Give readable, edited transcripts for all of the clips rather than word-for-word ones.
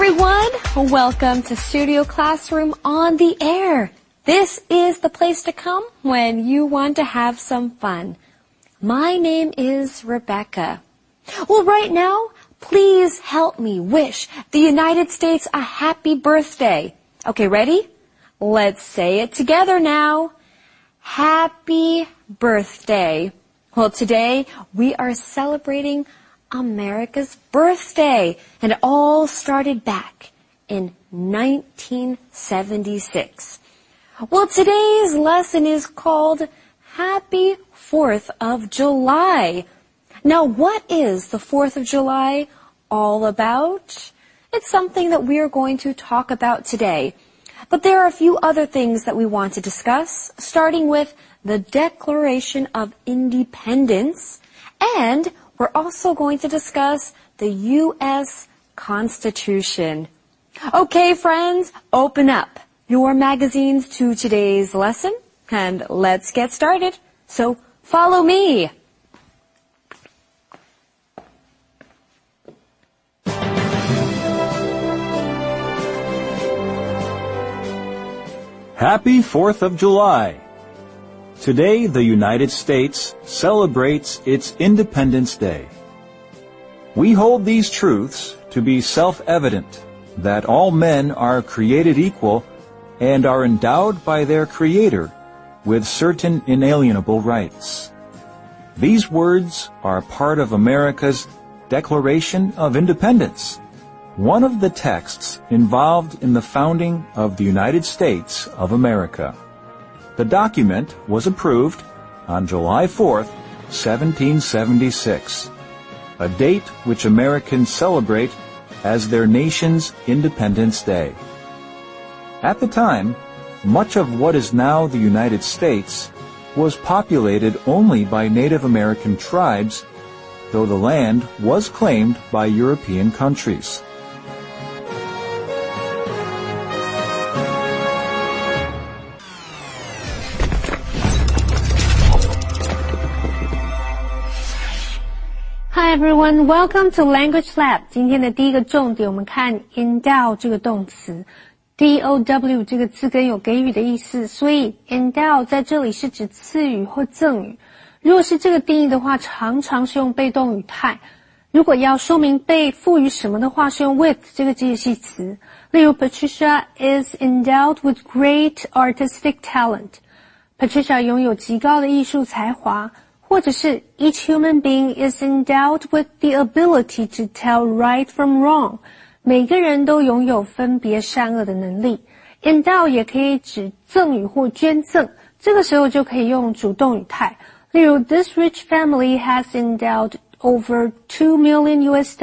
everyone. Welcome to Studio Classroom on the Air. This is the place to come when you want to have some fun. My name is Rebecca. Well, right now, please help me wish the United States a happy birthday. Okay, ready? Let's say it together now. Happy birthday. Well, today we are celebrating America's birthday, and it all started back in 1976. Well, today's lesson is called Happy 4th of July. Now, what is the 4th of July all about? It's something that we are going to talk about today. But there are a few other things that we want to discuss, starting with the Declaration of Independence, and we're also going to discuss the U.S. Constitution. Okay, friends, open up your magazines to today's lesson, and let's get started. So, follow me. Happy 4th of July. Today, the United States celebrates its Independence Day. We hold these truths to be self-evident, that all men are created equal and are endowed by their Creator with certain inalienable rights. These words are part of America's Declaration of Independence, one of the texts involved in the founding of the United States of America. The document was approved on July 4th, 1776, a date which Americans celebrate as their nation's Independence Day. At the time, much of what is now the United States was populated only by Native American tribes, though the land was claimed by European countries. Hi everyone, welcome to Language Lab. 今天的第一个重点，我们看 endow 这个动词。D-O-W 这个字根有给予的意思，所以 endow 在这里是指赐予或赠予。如果是这个定义的话，常常是用被动语态。如果要说明被赋予什么的话，是用 with 这个介系词。例如 Patricia is endowed with great artistic talent. Patricia 拥有极高的艺术才华。或者是 each human being is endowed with the ability to tell right from wrong. 每个人都拥有分别善恶的能力。endow 也可以指赠予或捐赠，这个时候就可以用主动语态。例如 This rich family has endowed over $2 million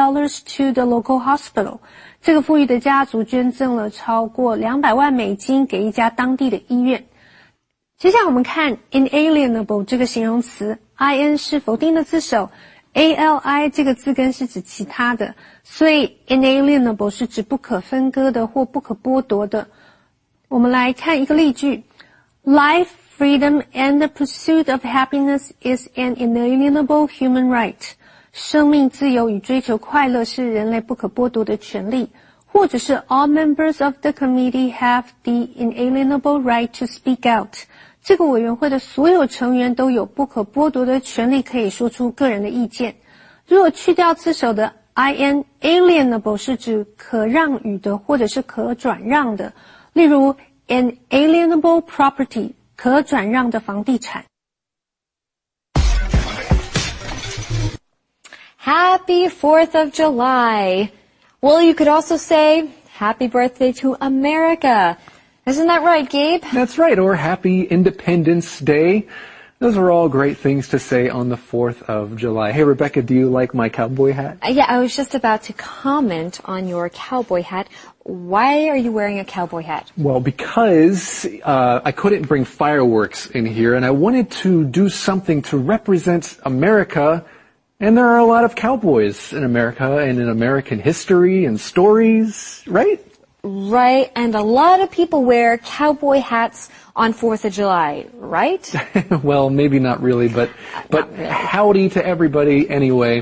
to the local hospital. 这个富裕的家族捐赠了超过200万美金给一家当地的医院。接下来我们看 inalienable 这个形容词 in 是否定的字首 ali 这个字根是指其他的，所以 inalienable 是指不可分割的或不可剥夺的。我们来看一个例句 Life, freedom, and the pursuit of happiness is an inalienable human right. 生命自由与追求快乐是人类不可剥夺的权利。或者是 All members of the committee have the inalienable right to speak out. 这个委员会的所有成员都有不可剥夺的权利可以说出个人的意见。如果去掉字首的 in, alienable 是指可让与的或者是可转让的。例如 an alienable property, 可转让的房地产。Happy 4th of July. Well, you could also say, Happy birthday to America. Isn't that right, Gabe? That's right, or Happy Independence Day. Those are all great things to say on the 4th of July. Hey, Rebecca, do you like my cowboy hat? Yeah, I was just about to comment on your cowboy hat. Why are you wearing a cowboy hat? Well, because I couldn't bring fireworks in here, and I wanted to do something to represent America. And there are a lot of cowboys in America and in American history and stories, right? Right, and a lot of people wear cowboy hats on 4th of July, right? Well, maybe not really, but howdy to everybody anyway.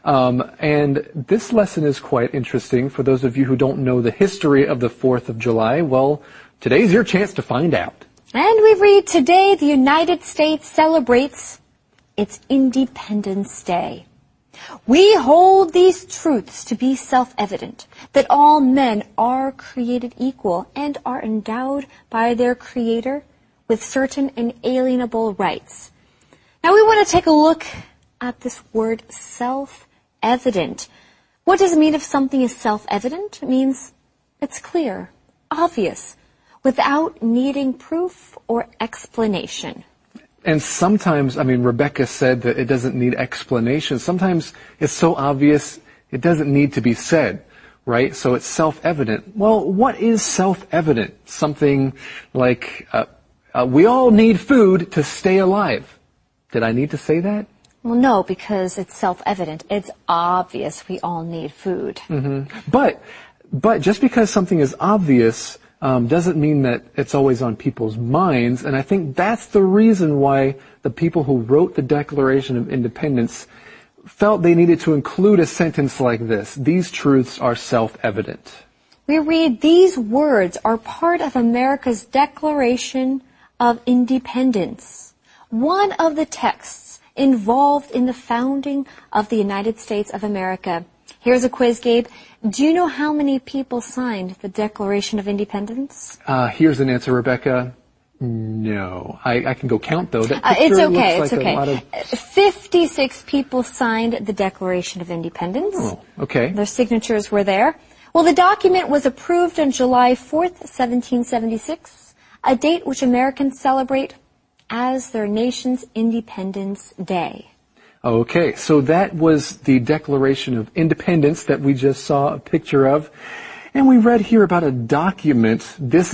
And this lesson is quite interesting for those of you who don't know the history of the 4th of July. Well, today's your chance to find out. And we read, today the United States celebrates its Independence Day. We hold these truths to be self-evident, that all men are created equal and are endowed by their Creator with certain inalienable rights. Now we want to take a look at this word self-evident. What does it mean if something is self-evident? It means it's clear, obvious, without needing proof or explanation. And sometimes, Rebecca said that it doesn't need explanation. Sometimes it's so obvious it doesn't need to be said, right? So it's self-evident. Well, what is self-evident? Something like, we all need food to stay alive. Did I need to say that? Well, no, because it's self-evident. It's obvious we all need food. Mm-hmm. But just because something is obvious doesn't mean that it's always on people's minds. And I think that's the reason why the people who wrote the Declaration of Independence felt they needed to include a sentence like this. These truths are self-evident. We read, these words are part of America's Declaration of Independence, one of the texts involved in the founding of the United States of America. Here's a quiz, Gabe. Do you know how many people signed the Declaration of Independence? Here's an answer, Rebecca. No. I can go count, though. It's okay, it's okay. 56 people signed the Declaration of Independence. Oh, okay. Their signatures were there. Well, the document was approved on July 4th, 1776, a date which Americans celebrate as their nation's Independence Day. Okay, so that was the Declaration of Independence that we just saw a picture of. And we read here about a document. This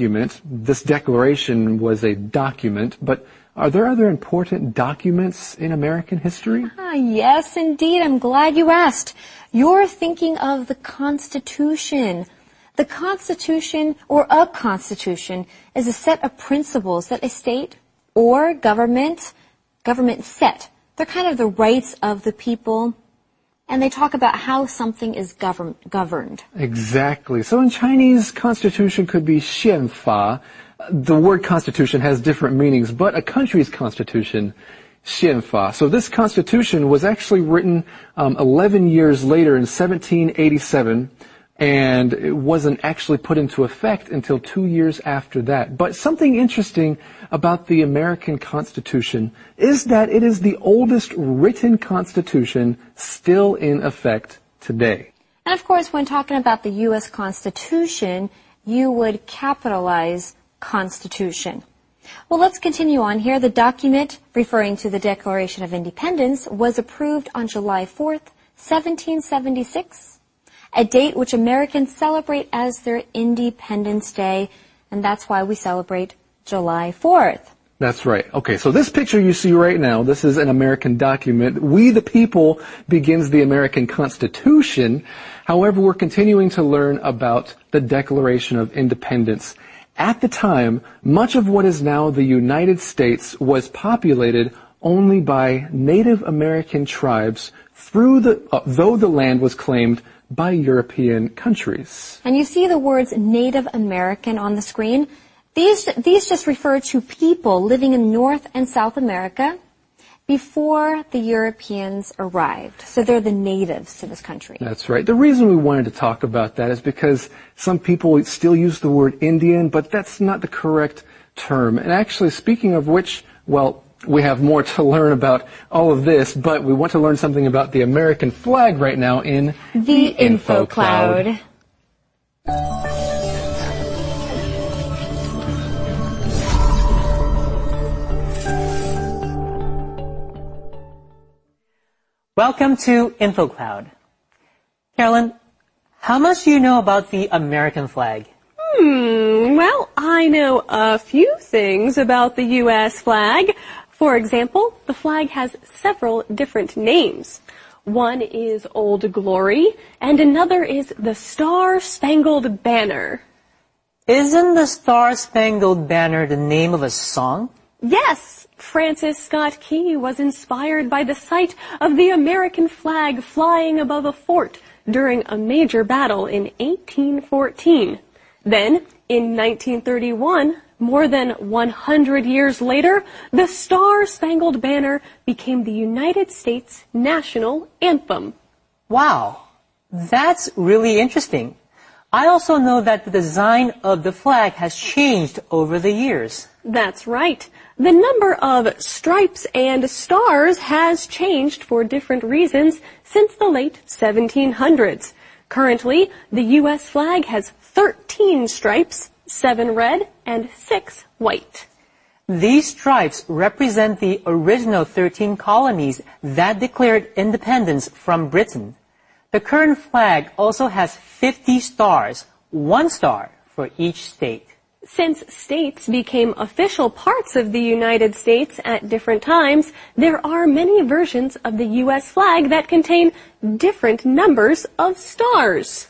declaration was a document, but are there other important documents in American history? Yes, indeed. I'm glad you asked. You're thinking of the Constitution. The Constitution, or a Constitution, is a set of principles that a state or government set. They're kind of the rights of the people, and they talk about how something is governed. Exactly. So in Chinese, constitution could be 宪法. The word constitution has different meanings, but a country's constitution, 宪法. So this constitution was actually written 11 years later in 1787, and it wasn't actually put into effect until 2 years after that. But something interesting about the American Constitution is that it is the oldest written constitution still in effect today. And of course, when talking about the U.S. Constitution, you would capitalize Constitution. Well, let's continue on here. The document referring to the Declaration of Independence was approved on July 4th, 1776. A date which Americans celebrate as their Independence Day, and that's why we celebrate July 4th. That's right. Okay, so this picture you see right now, this is an American document. We the People begins the American Constitution. However, we're continuing to learn about the Declaration of Independence. At the time, much of what is now the United States was populated only by Native American tribes though the land was claimed by European countries. And you see the words Native American on the screen. These just refer to people living in North and South America before the Europeans arrived. So they're the natives to this country. That's right. The reason we wanted to talk about that is because some people still use the word Indian, but that's not the correct term. And actually, speaking of which, well, we have more to learn about all of this, but we want to learn something about the American flag right now in the Info Cloud. Welcome to InfoCloud. Carolyn, how much do you know about the American flag? Well, I know a few things about the U.S. flag. For example, the flag has several different names. One is Old Glory, and another is the Star-Spangled Banner. Isn't the Star-Spangled Banner the name of a song? Yes, Francis Scott Key was inspired by the sight of the American flag flying above a fort during a major battle in 1814. Then, in 1931, more than 100 years later, the Star-Spangled Banner became the United States national anthem. Wow, that's really interesting. I also know that the design of the flag has changed over the years. That's right. The number of stripes and stars has changed for different reasons since the late 1700s. Currently, the U.S. flag has 13 stripes, 7 red and 6 white. These stripes represent the original 13 colonies that declared independence from Britain. The current flag also has 50 stars, 1 star for each state. Since states became official parts of the United States at different times, there are many versions of the U.S. flag that contain different numbers of stars.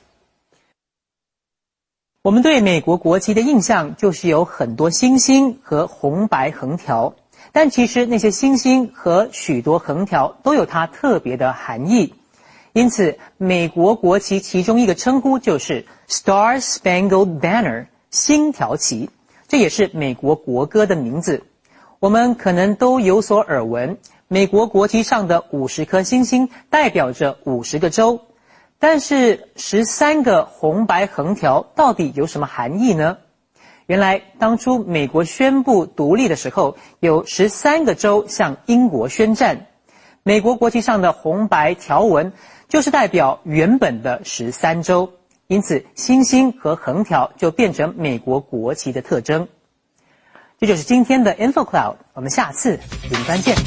我们对美国国旗的印象就是有很多星星和红白横条，但其实那些星星和许多横条都有它特别的含义。因此，美国国旗其中一个称呼就是 Star-Spangled Banner， 星条旗，这也是美国国歌的名字。我们可能都有所耳闻，美国国旗上的50颗星星代表着50个州，但是13个红白横条到底有什么含义呢？原来当初美国宣布独立的时候，有13个州向英国宣战，美国国旗上的红白条纹就是代表原本的13州，因此星星和横条就变成美国国旗的特征。这就是今天的 InfoCloud， 我们下次云端见。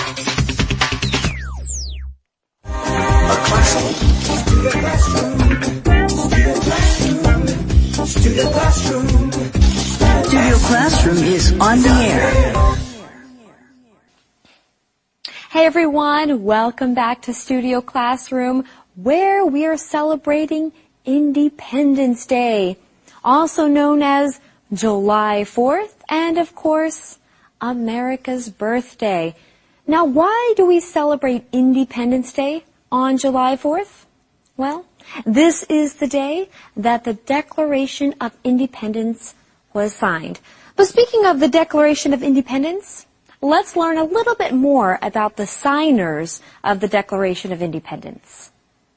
Studio Classroom is on the air. Hey everyone, welcome back to Studio Classroom, where we are celebrating Independence Day, also known as July 4th, and of course, America's birthday. Now, why do we celebrate Independence Day on July 4th? Well, this is the day that the Declaration of Independence was signed. But speaking of the Declaration of Independence, let's learn a little bit more about the signers of the Declaration of Independence.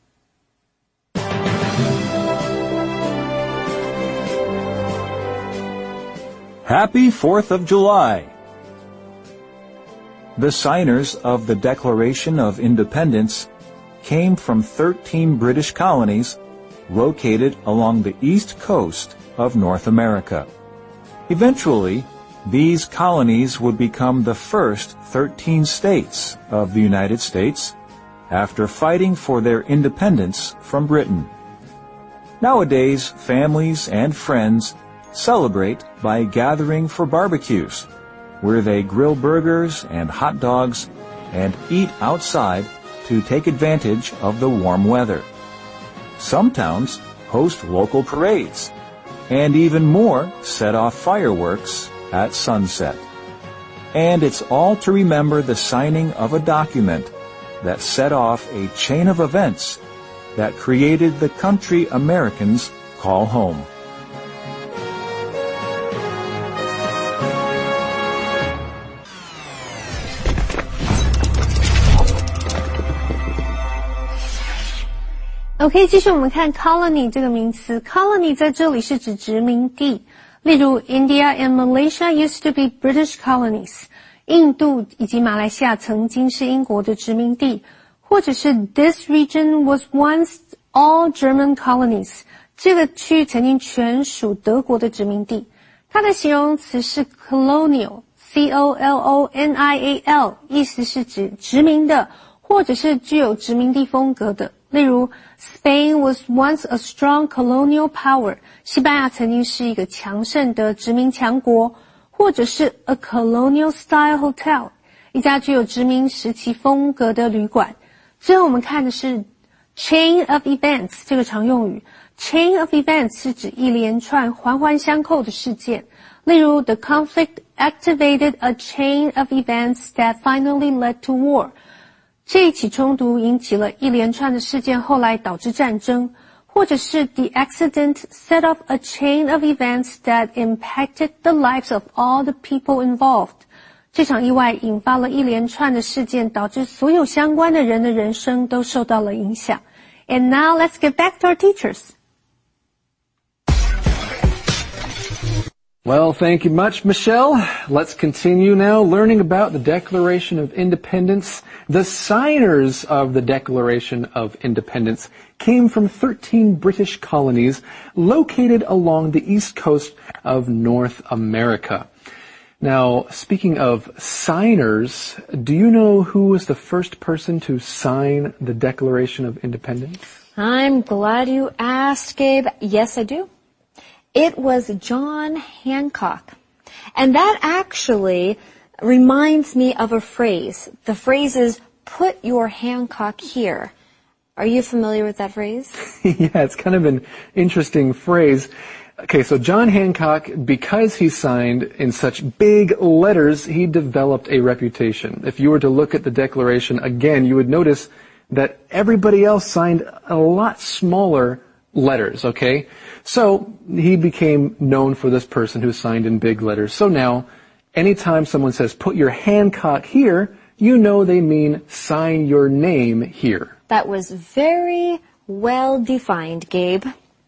Happy 4th of July! The signers of the Declaration of Independence came from 13 British colonies located along the east coast of North America. Eventually, these colonies would become the first 13 states of the United States after fighting for their independence from Britain. Nowadays, families and friends celebrate by gathering for barbecues, where they grill burgers and hot dogs and eat outside to take advantage of the warm weather. Some towns host local parades, and even more set off fireworks at sunset. And it's all to remember the signing of a document that set off a chain of events that created the country Americans call home. OK， 继续我们看 colony 这个名词。colony 在这里是指殖民地，例如 India and Malaysia used to be British colonies。印度以及马来西亚曾经是英国的殖民地，或者是 This region was once all German colonies。这个区域曾经全属德国的殖民地。它的形容词是 colonial， C-O-L-O-N-I-A-L， 意思是指殖民的，或者是具有殖民地风格的。例如 Spain was once a strong colonial power， 西班牙曾经是一个强盛的殖民强国，或者是 a colonial style hotel， 一家具有殖民时期风格的旅馆。最后我们看的是 chain of events 这个常用语。chain of events 是指一连串环环相扣的事件，例如 the conflict activated a chain of events that finally led to war. 这一起冲突引起了一连串的事件，后来导致战争，或者是 the accident set off a chain of events that impacted the lives of all the people involved. 这场意外引发了一连串的事件，导致所有相关的人的人生都受到了影响。And now let's get back to our teachers. Well, thank you much, Michelle. Let's continue now learning about the Declaration of Independence. The signers of the Declaration of Independence came from 13 British colonies located along the east coast of North America. Now, speaking of signers, do you know who was the first person to sign the Declaration of Independence? I'm glad you asked, Gabe. Yes, I do. It was John Hancock. And that actually reminds me of a phrase. The phrase is, put your Hancock here. Are you familiar with that phrase? Yeah, it's kind of an interesting phrase. Okay, so John Hancock, because he signed in such big letters, he developed a reputation. If you were to look at the Declaration again, you would notice that everybody else signed a lot smaller letters, okay? So he became known for this person who signed in big letters. So now, anytime someone says, put your Hancock here, you know they mean sign your name here. That was very well defined, Gabe.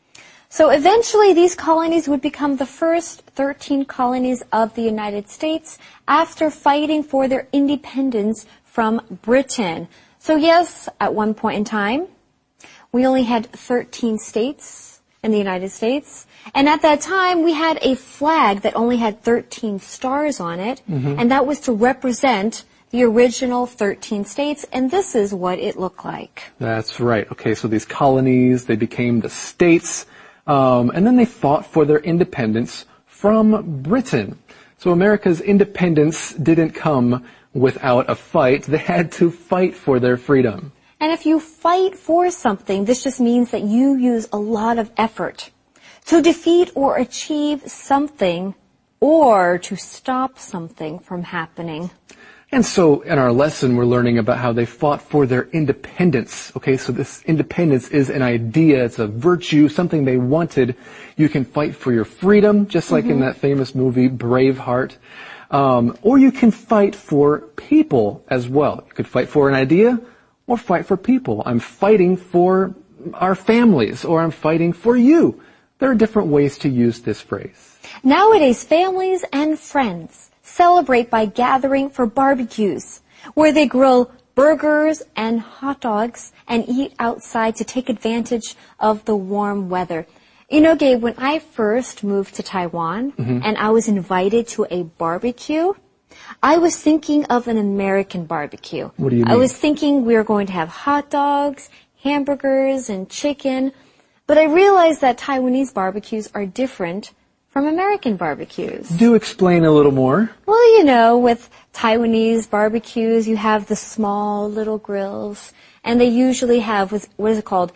So eventually these colonies would become the first 13 colonies of the United States after fighting for their independence from Britain. So yes, at one point in time, we only had 13 states in the United States. And at that time, we had a flag that only had 13 stars on it. And that was to represent the original 13 states. And this is what it looked like. That's right. Okay, so these colonies, they became the states. And then they fought for their independence from Britain. So America's independence didn't come without a fight. They had to fight for their freedom. And if you fight for something, this just means that you use a lot of effort to defeat or achieve something or to stop something from happening. And so in our lesson, we're learning about how they fought for their independence. Okay, so this independence is an idea, it's a virtue, something they wanted. You can fight for your freedom, just like in that famous movie, Braveheart. Or you can fight for people as well. You could fight for an idea or fight for people. I'm fighting for our families, or I'm fighting for you. There are different ways to use this phrase. Nowadays, families and friends celebrate by gathering for barbecues, where they grill burgers and hot dogs and eat outside to take advantage of the warm weather. You know, Gabe, when I first moved to Taiwan and I was invited to a barbecue, I was thinking of an American barbecue. What do you mean? I was thinking we were going to have hot dogs, hamburgers, and chicken. But I realized that Taiwanese barbecues are different from American barbecues. Do explain a little more. Well, you know, with Taiwanese barbecues, you have the small little grills. And they usually have, what is it called?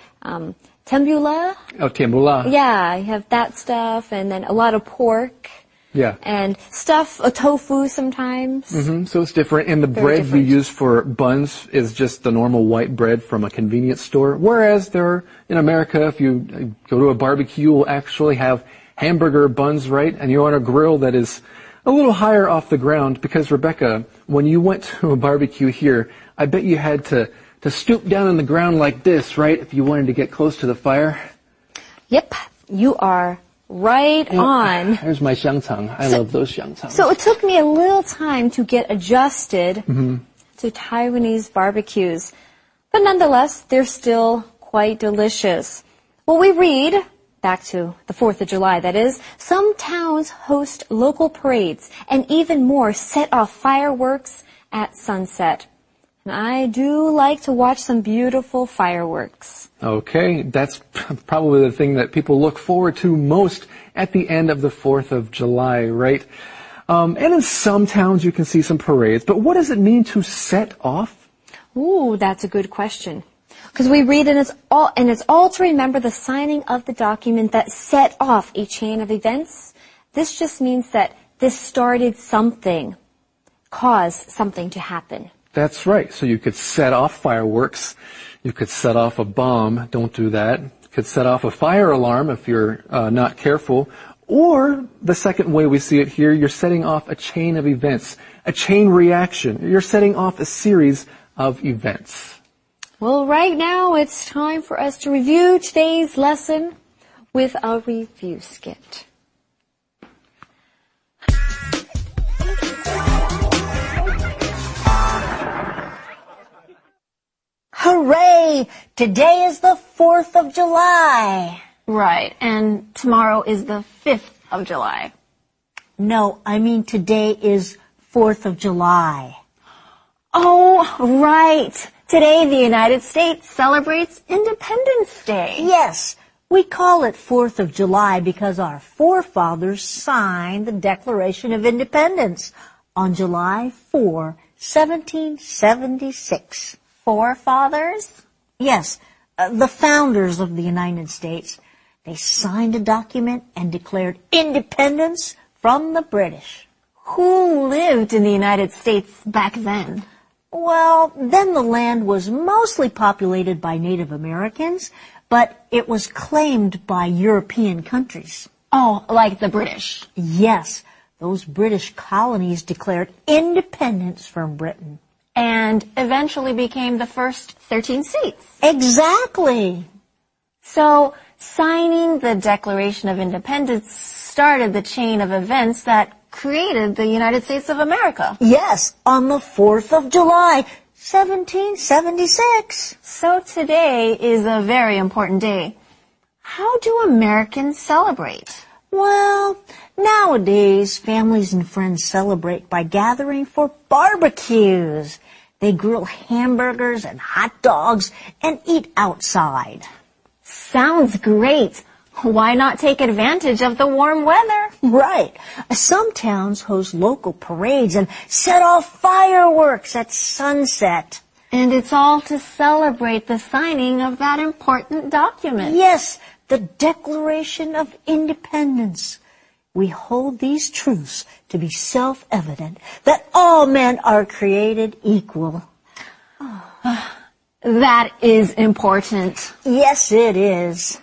Tempura? Oh, tempura. Yeah, you have that stuff. And then a lot of pork. Yeah. And stuff, a tofu sometimes. So it's different. And the bread different. you use for buns is just the normal white bread from a convenience store. Whereas in America, if you go to a barbecue, you'll actually have hamburger buns, right? And you're on a grill that is a little higher off the ground. Because, Rebecca, when you went to a barbecue here, I bet you had to stoop down on the ground like this, right? If you wanted to get close to the fire. Yep, you are right on. There's my xiangcang. I love those xiangcangs. So it took me a little time to get adjusted to Taiwanese barbecues. But nonetheless, they're still quite delicious. Well, we read, back to the 4th of July, that is, some towns host local parades and even more set off fireworks at sunset. And I do like to watch some beautiful fireworks. Okay, that's probably the thing that people look forward to most at the end of the 4th of July, right? And in some towns you can see some parades, but what does it mean to set off? Ooh, that's a good question. Because we read, and it's all to remember the signing of the document that set off a chain of events. This just means that This started something, caused something to happen. That's right. So you could set off fireworks. You could set off a bomb. Don't do that. You could set off a fire alarm if you're not careful. Or the second way we see it here, you're setting off a chain of events, a chain reaction. You're setting off a series of events. Well, right now it's time for us to review today's lesson with a review skit. Hooray! Today is the 4th of July. Right, and tomorrow is the 5th of July. No, I mean today is 4th of July. Oh, right. Today the United States celebrates Independence Day. Yes, we call it 4th of July because our forefathers signed the Declaration of Independence on July 4, 1776. Forefathers? Yes, the founders of the United States. They signed a document and declared independence from the British. Who lived in the United States back then? Well, then the land was mostly populated by Native Americans, but it was claimed by European countries. Oh, like the British. Yes, those British colonies declared independence from Britain. And eventually became the first 13 states. Exactly. So, signing the Declaration of Independence started the chain of events that created the United States of America. Yes, on the 4th of July, 1776. So today is a very important day. How do Americans celebrate? Well, nowadays, families and friends celebrate by gathering for barbecues. They grill hamburgers and hot dogs and eat outside. Sounds great. Why not take advantage of the warm weather? Right. Some towns host local parades and set off fireworks at sunset. And it's all to celebrate the signing of that important document. Yes, the Declaration of Independence. We hold these truths to be self-evident, that all men are created equal. That is important. Yes, it is.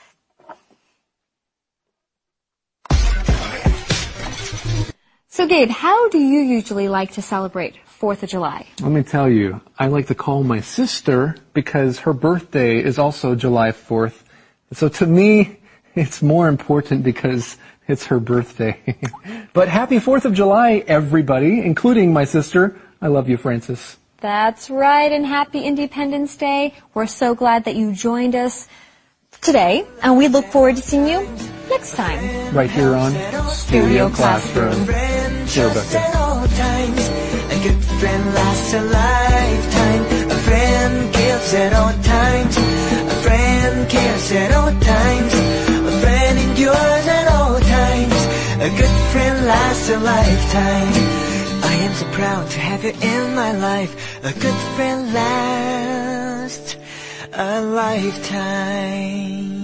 So, Gabe, how do you usually like to celebrate 4th of July? Let me tell you, I like to call my sister because her birthday is also July 4th. So to me, it's more important because it's her birthday. But happy 4th of July, everybody, including my sister. I love you, Francis. That's right, and happy Independence Day. We're so glad that you joined us today, and we look forward to seeing you next time. Right here on Studio Classroom. Here, Rebecca. A good friend lasts a lifetime. A friend gives at all times. A friend cares at all times. A friend endures at all times. A good friend lasts a lifetime. I am so proud to have you in my life. A good friend lasts a lifetime.